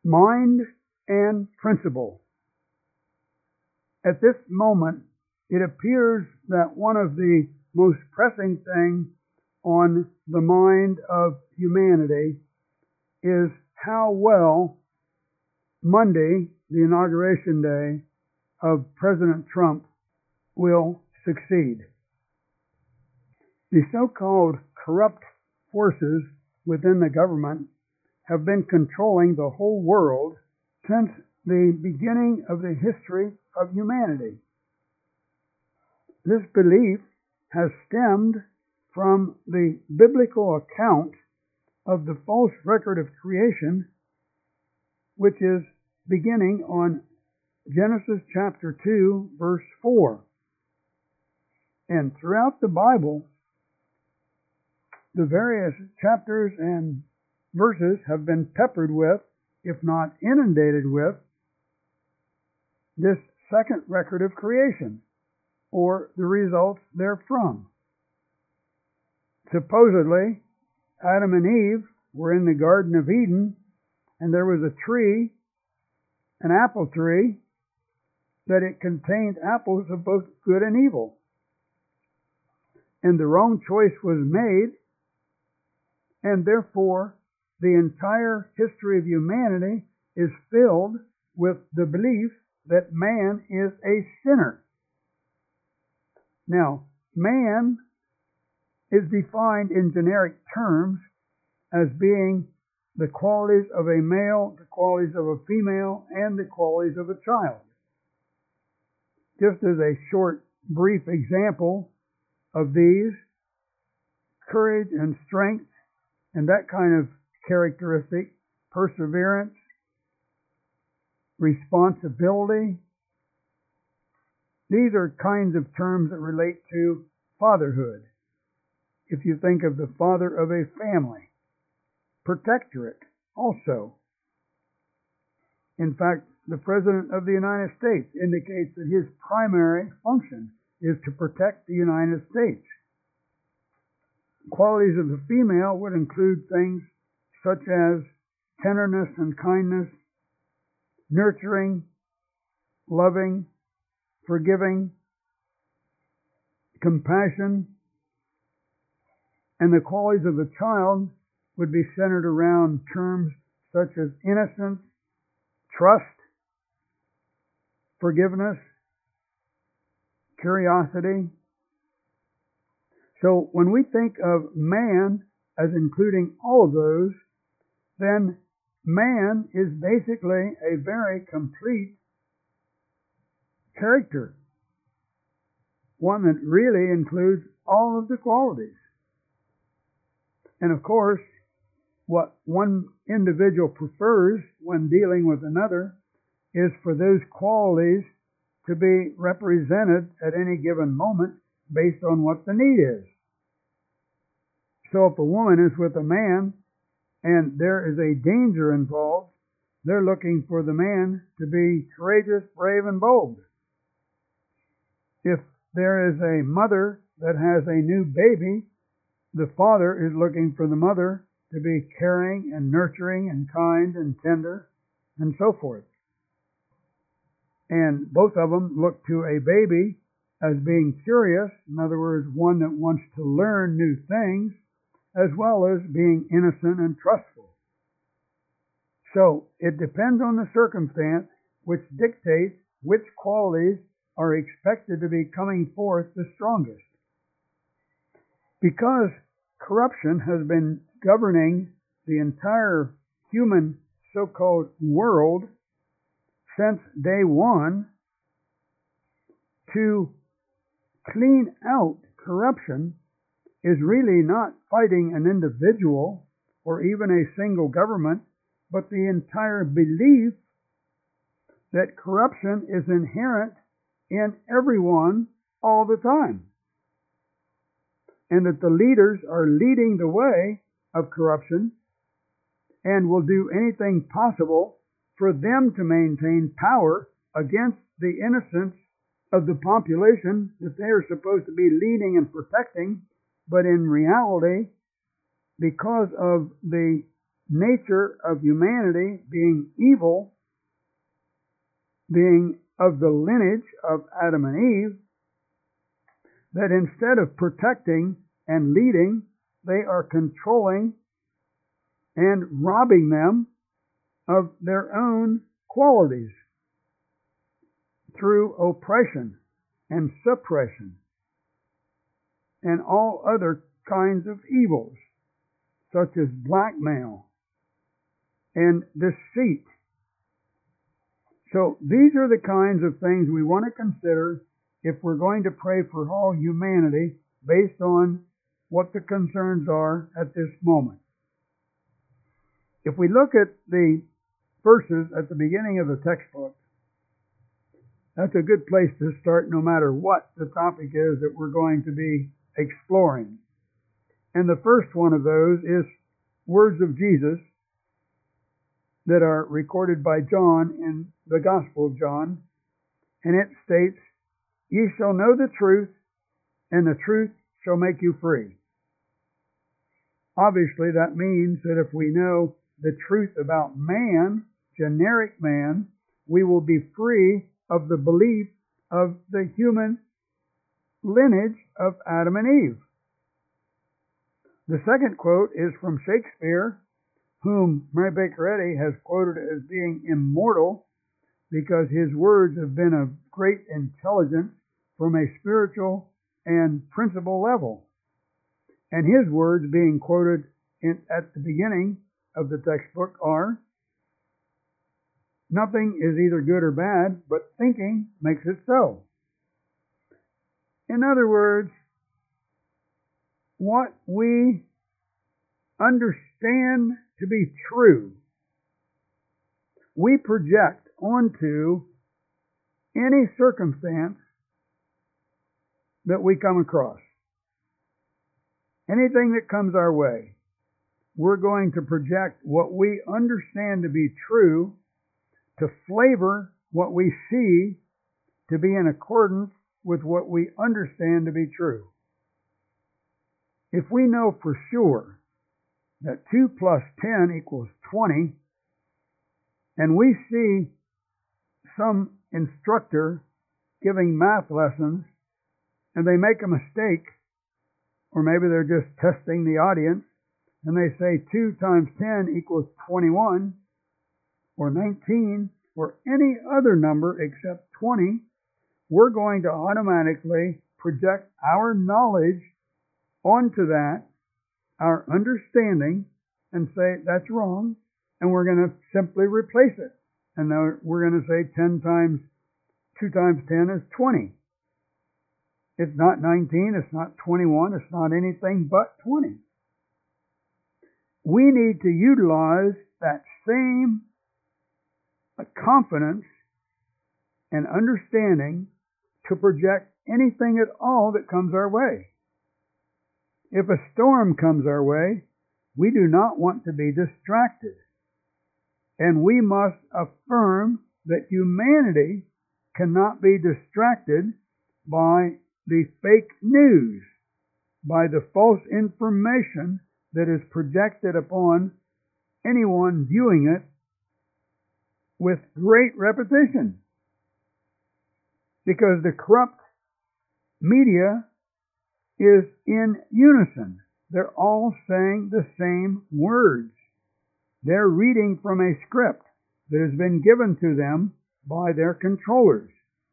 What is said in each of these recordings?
mind and principle. At this moment, it appears that one of the most pressing things on the mind of humanity is how well Monday, the inauguration day of President Trump, will succeed. The so-called corrupt forces within the government have been controlling the whole world since the beginning of the history of humanity. This belief has stemmed from the biblical account of the false record of creation, which is beginning on Genesis chapter 2, verse 4. And throughout the Bible, the various chapters and verses have been peppered with, if not inundated with, this second record of creation, or the results therefrom. Supposedly, Adam and Eve were in the Garden of Eden, and there was a tree, an apple tree, that it contained apples of both good and evil. And the wrong choice was made, and therefore the entire history of humanity is filled with the belief that man is a sinner. Now, man is defined in generic terms as being the qualities of a male, the qualities of a female, and the qualities of a child. Just as a short, brief example of these, courage and strength and that kind of characteristic, perseverance, responsibility, these are kinds of terms that relate to fatherhood. If you think of the father of a family, protectorate also. In fact, the President of the United States indicates that his primary function is to protect the United States. Qualities of the female would include things such as tenderness and kindness, nurturing, loving, forgiving, compassion, and the qualities of the child would be centered around terms such as innocence, trust, forgiveness, curiosity. So when we think of man as including all of those, then man is basically a very complete character, one that really includes all of the qualities. And of course, what one individual prefers when dealing with another is for those qualities to be represented at any given moment based on what the need is. So if a woman is with a man and there is a danger involved, they're looking for the man to be courageous, brave, and bold. If there is a mother that has a new baby, the father is looking for the mother to be caring and nurturing and kind and tender and so forth. And both of them look to a baby as being curious, in other words, one that wants to learn new things, as well as being innocent and trustful. So it depends on the circumstance which dictates which qualities are expected to be coming forth the strongest. Because corruption has been governing the entire human so-called world since day one, to clean out corruption is really not fighting an individual or even a single government, but the entire belief that corruption is inherent in everyone all the time, and that the leaders are leading the way of corruption and will do anything possible for them to maintain power against the innocence of the population that they are supposed to be leading and protecting. But in reality, because of the nature of humanity being evil, being of the lineage of Adam and Eve, that instead of protecting and leading, they are controlling and robbing them of their own qualities through oppression and suppression and all other kinds of evils, such as blackmail and deceit. So these are the kinds of things we want to consider if we're going to pray for all humanity based on what the concerns are at this moment. If we look at the verses at the beginning of the textbook, that's a good place to start no matter what the topic is that we're going to be exploring. And the first one of those is words of Jesus that are recorded by John in the Gospel of John. And it states, "Ye shall know the truth, and the truth shall make you free." Obviously, that means that if we know the truth about man, generic man, we will be free of the belief of the human lineage of Adam and Eve. The second quote is from Shakespeare, whom Mary Baker Eddy has quoted as being immortal because his words have been of great intelligence from a spiritual and principle level. And his words being quoted at the beginning of the textbook are, "Nothing is either good or bad, but thinking makes it so." In other words, what we understand to be true, we project onto any circumstance that we come across. Anything that comes our way, we're going to project what we understand to be true to flavor what we see to be in accordance with what we understand to be true. If we know for sure that 2 plus 10 equals 20, and we see some instructor giving math lessons and they make a mistake, or maybe they're just testing the audience, and they say 2 times 10 equals 21, or 19, or any other number except 20, we're going to automatically project our knowledge onto that, our understanding, and say that's wrong, and we're going to simply replace it. And now we're going to say 2 times 10 is 20. It's not 19, it's not 21, it's not anything but 20. We need to utilize that same confidence and understanding to project anything at all that comes our way. If a storm comes our way, we do not want to be distracted. And we must affirm that humanity cannot be distracted by the fake news, by the false information that is projected upon anyone viewing it with great repetition. Because the corrupt media is in unison. They're all saying the same words. They're reading from a script that has been given to them by their controllers.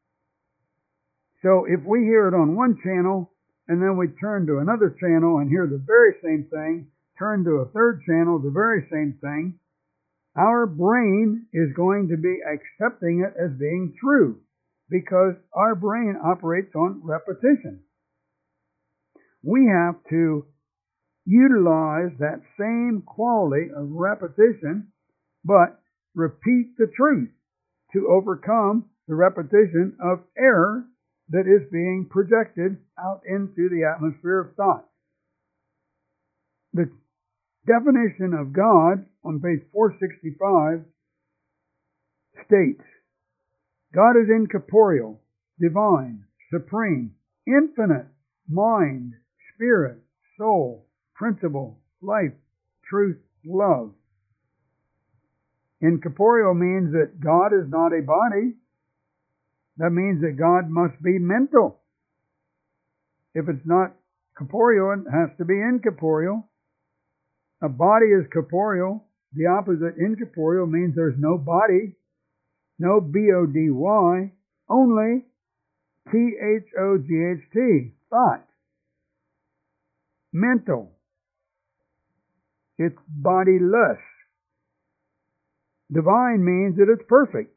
So if we hear it on one channel, and then we turn to another channel and hear the very same thing, turn to a third channel, the very same thing, our brain is going to be accepting it as being true because our brain operates on repetition. We have to utilize that same quality of repetition, but repeat the truth to overcome the repetition of error that is being projected out into the atmosphere of thought. The definition of God on page 465 states, God is incorporeal, divine, supreme, infinite, mind, spirit, soul, principle, life, truth, love. Incorporeal means that God is not a body. That means that God must be mental. If it's not corporeal, it has to be incorporeal. A body is corporeal. The opposite, incorporeal, means there's no body, no B-O-D-Y, only T-H-O-G-H-T, thought. Mental. It's bodiless. Divine means that it's perfect.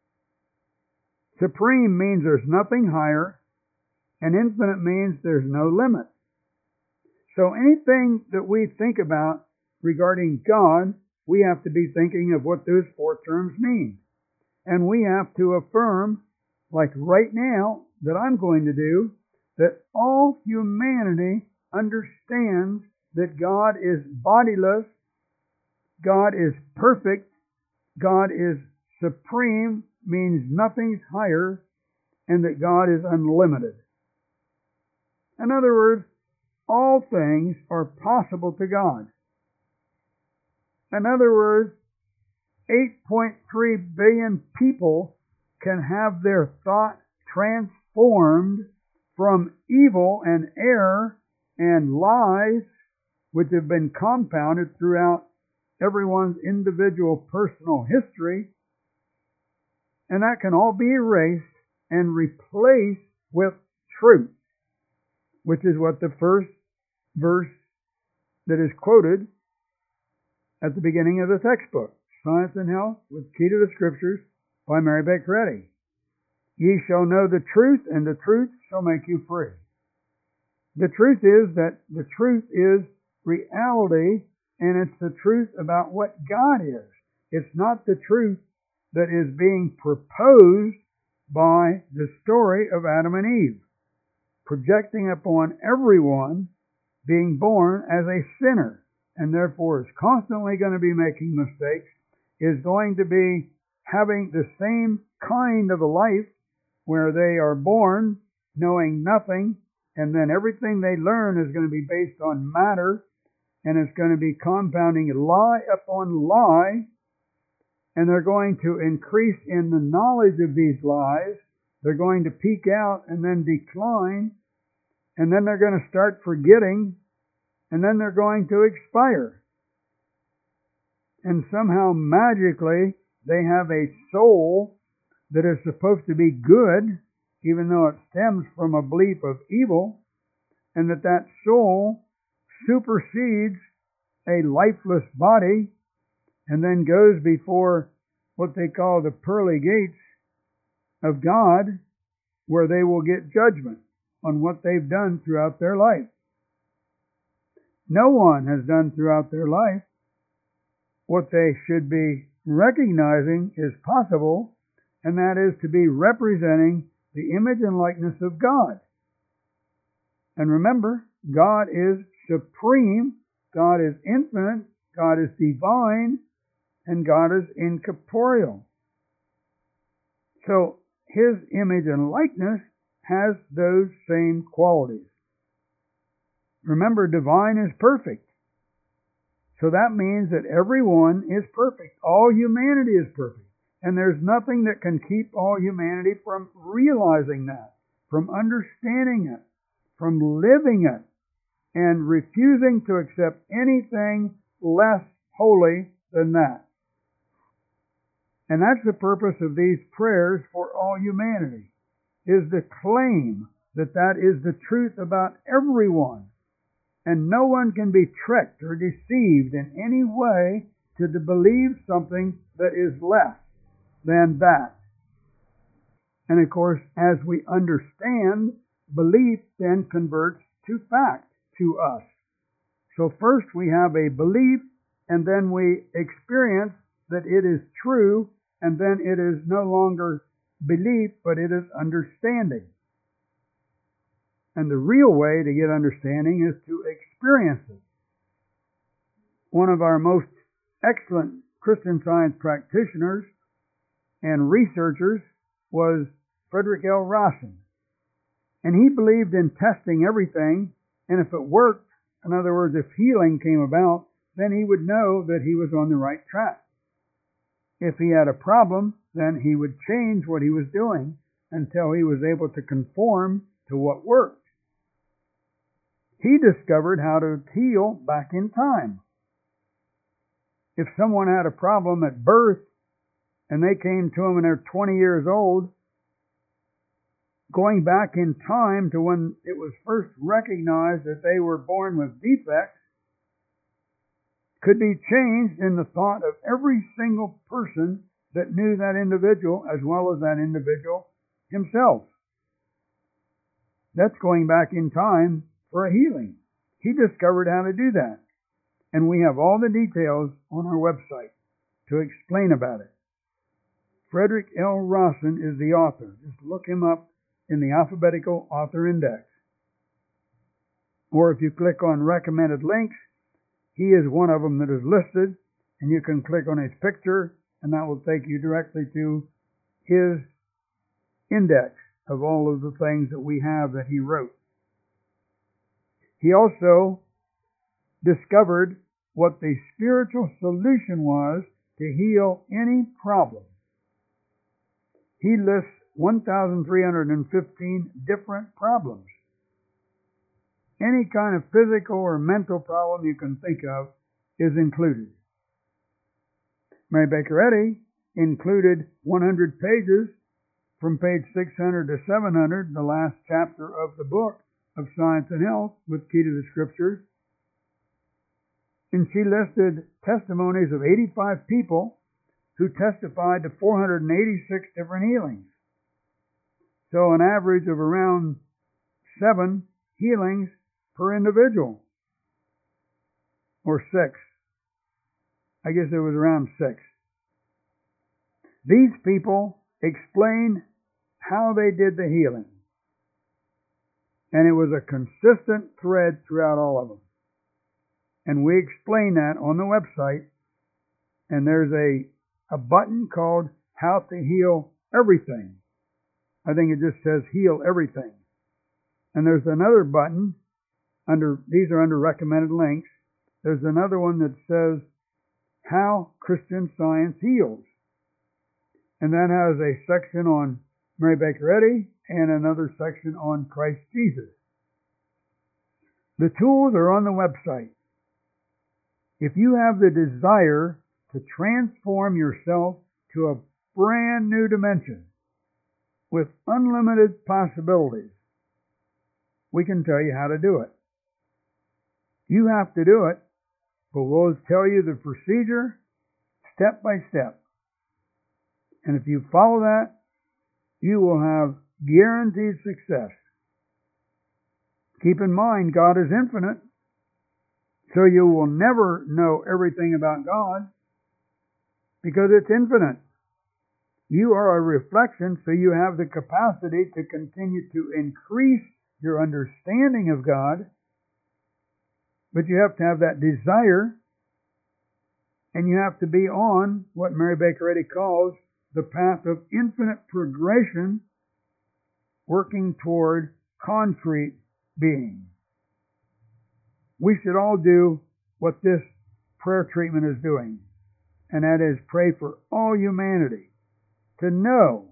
Supreme means there's nothing higher, and infinite means there's no limit. So anything that we think about regarding God, we have to be thinking of what those four terms mean. And we have to affirm, like right now, that I'm going to do, that all humanity understands that God is bodiless, God is perfect, God is supreme, means nothing's higher, and that God is unlimited. In other words, all things are possible to God. In other words, 8.3 billion people can have their thought transformed from evil and error and lies, which have been compounded throughout everyone's individual personal history, and that can all be erased and replaced with truth, which is what the first verse that is quoted at the beginning of the textbook, Science and Health with Key to the Scriptures by Mary Baker Eddy. Ye shall know the truth, and the truth shall make you free. The truth is that the truth is reality, and it's the truth about what God is. It's not the truth that is being proposed by the story of Adam and Eve, projecting upon everyone being born as a sinner, and therefore is constantly going to be making mistakes, is going to be having the same kind of a life where they are born knowing nothing, and then everything they learn is going to be based on matter, and it's going to be compounding lie upon lie, and they're going to increase in the knowledge of these lies. They're going to peak out and then decline, and then they're going to start forgetting, and then they're going to expire. And somehow magically they have a soul that is supposed to be good, even though it stems from a belief of evil, and that soul supersedes a lifeless body and then goes before what they call the pearly gates of God, where they will get judgment on what they've done throughout their life. No one has done throughout their life what they should be recognizing is possible, and that is to be representing the image and likeness of God. And remember, God is supreme, God is infinite, God is divine, and God is incorporeal. So His image and likeness has those same qualities. Remember, divine is perfect. So that means that everyone is perfect. All humanity is perfect. And there's nothing that can keep all humanity from realizing that, from understanding it, from living it, and refusing to accept anything less holy than that. And that's the purpose of these prayers for all humanity, is to claim that that is the truth about everyone. And no one can be tricked or deceived in any way to believe something that is less than that. And of course, as we understand, belief then converts to fact to us. So first we have a belief, and then we experience that it is true, and then it is no longer belief, but it is understanding. And the real way to get understanding is to experience it. One of our most excellent Christian Science practitioners and researchers was Frederick L. Rawson. And he believed in testing everything, and if it worked, in other words, if healing came about, then he would know that he was on the right track. if he had a problem, then he would change what he was doing until he was able to conform to what worked. He discovered how to heal back in time. If someone had a problem at birth and they came to him and they're 20 years old, going back in time to when it was first recognized that they were born with defects, could be changed in the thought of every single person that knew that individual as well as that individual himself. That's going back in time for a healing. He discovered how to do that. And we have all the details on our website to explain about it. Frederick L. Rawson is the author. Just look him up in the alphabetical author index. Or if you click on recommended links, he is one of them that is listed, and you can click on his picture, and that will take you directly to his index of all of the things that we have that he wrote. He also discovered what the spiritual solution was to heal any problem. He lists 1,315 different problems. Any kind of physical or mental problem you can think of is included. Mary Baker Eddy included 100 pages from page 600 to 700, the last chapter of the book of Science and Health with Key to the Scriptures. And she listed testimonies of 85 people who testified to 486 different healings. So an average of around 7 healings per individual. Or 6. I guess it was around 6. These people explained how they did the healing. And it was a consistent thread throughout all of them. And we explain that on the website. And there's a button called How to Heal Everything. I think it just says Heal Everything. And there's another button these are under recommended links. There's another one that says How Christian Science Heals. And that has a section on Mary Baker Eddy and another section on Christ Jesus. The tools are on the website. If you have the desire to transform yourself to a brand new dimension with unlimited possibilities, we can tell you how to do it. You have to do it, but we'll tell you the procedure step by step. And if you follow that, you will have guaranteed success. Keep in mind, God is infinite, so you will never know everything about God because it's infinite. You are a reflection, so you have the capacity to continue to increase your understanding of God, but you have to have that desire, and you have to be on what Mary Baker Eddy calls the path of infinite progression, working toward concrete being. We should all do what this prayer treatment is doing, and that is pray for all humanity to know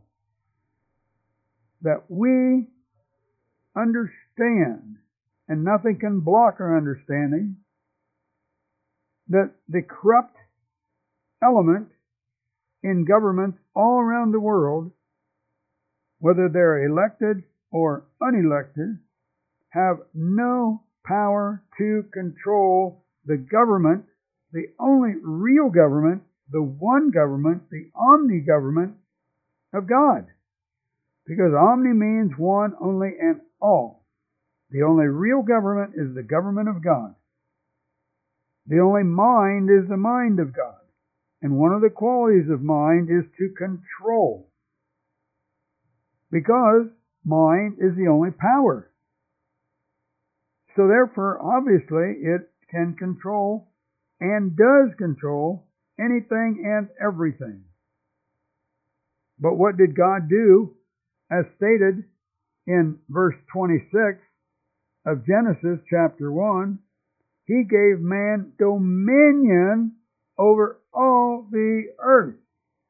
that we understand, and nothing can block our understanding, that the corrupt element in governments all around the world, whether they're elected or unelected, have no power to control the government, the only real government, the one government, the omni-government of God. Because omni means one, only, and all. The only real government is the government of God. The only mind is the mind of God. And one of the qualities of mind is to control. Because mind is the only power. So therefore, obviously, it can control and does control anything and everything. But what did God do? As stated in verse 26 of Genesis chapter 1, He gave man dominion over all the earth.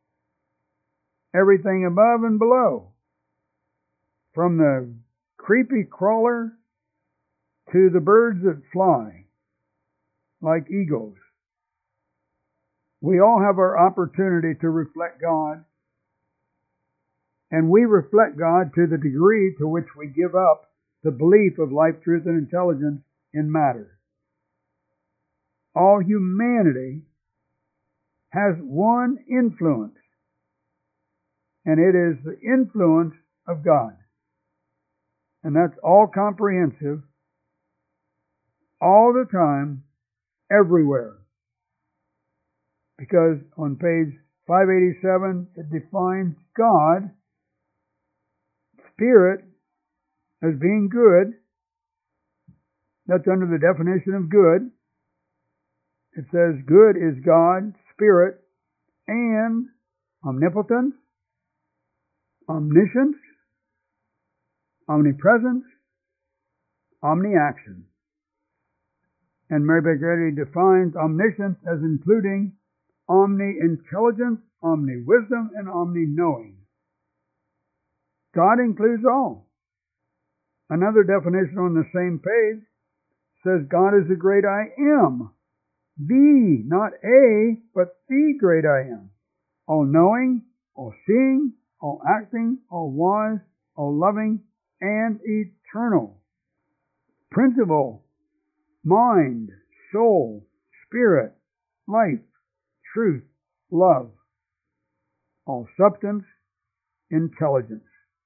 everything above and below, from the creepy crawler to the birds that fly like eagles. We all have our opportunity to reflect God, and we reflect God to the degree to which we give up the belief of life, truth, and intelligence in matter. All humanity has one influence, and it is the influence of God. And that's all comprehensive, all the time, everywhere. Because on page 587, it defines God, Spirit, as being good. That's under the definition of good. It says good is God, Spirit, and omnipotence, omniscience, omnipresence, omniaction. And Mary Baker Eddy defines omniscience as including omni-intelligence, omni-wisdom, and omni-knowing. God includes all. Another definition on the same page says God is the great I am. The, not a, but the great I am. All-knowing, all-seeing, all-acting, all-wise, all-loving, and eternal. Principle, mind, soul, spirit, life, truth, love. All substance, intelligence.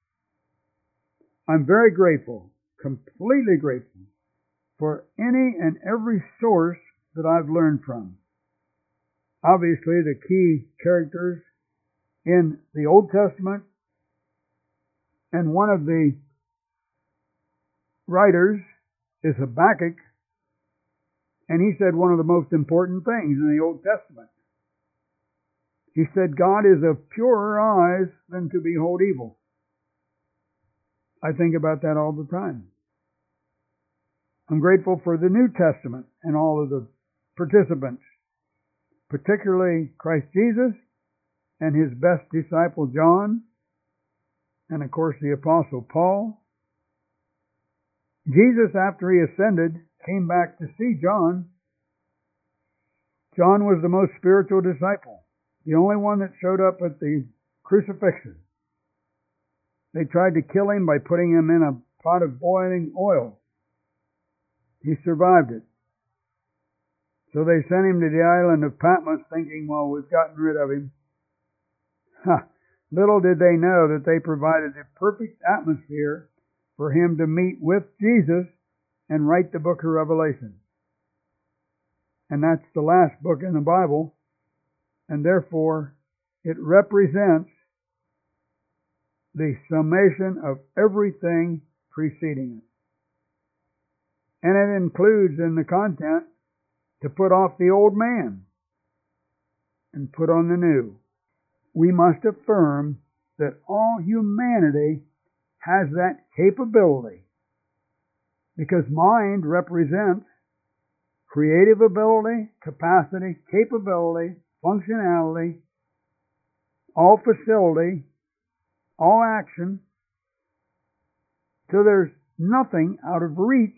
I'm very grateful, completely grateful, for any and every source that I've learned from. Obviously, the key characters in the Old Testament, and one of the writers is Habakkuk, and he said one of the most important things in the Old Testament. He said, God is of purer eyes than to behold evil. I think about that all the time. I'm grateful for the New Testament and all of the participants, particularly Christ Jesus and his best disciple John, and of course the Apostle Paul. Jesus, after he ascended, came back to see John. John was the most spiritual disciple, the only one that showed up at the crucifixion. They tried to kill him by putting him in a pot of boiling oil. He survived it. So they sent him to the island of Patmos thinking, well, we've gotten rid of him. Little did they know that they provided the perfect atmosphere for him to meet with Jesus and write the book of Revelation. And that's the last book in the Bible, and therefore it represents the summation of everything preceding it. And it includes in the content to put off the old man and put on the new. We must affirm that all humanity has that capability, because mind represents creative ability, capacity, capability, functionality, all facility, all action. So there's nothing out of reach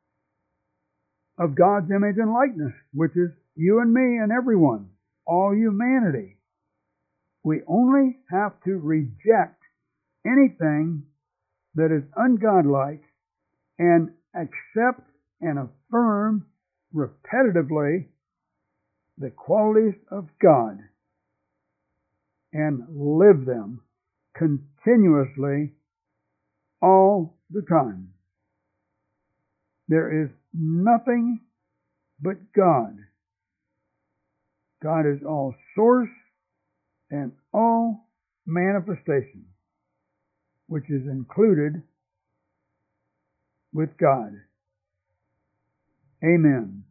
of God's image and likeness, which is you and me and everyone, all humanity. We only have to reject anything that is ungodlike and accept and affirm repetitively the qualities of God and live them continuously all the time. There is nothing but God. God is all source and all manifestation, which is included with God. Amen.